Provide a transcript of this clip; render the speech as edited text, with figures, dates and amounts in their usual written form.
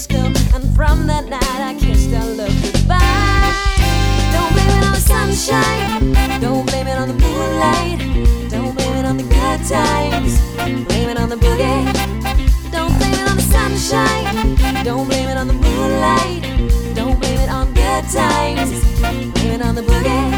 Frisco, and from that night I kissed our love goodbye. Don't blame it on the sunshine, don't blame it on the moonlight, don't blame it on the good times, blame it on the boogie. Don't blame it on the sunshine, don't blame it on the moonlight, don't blame it on good times, blame it on the boogie.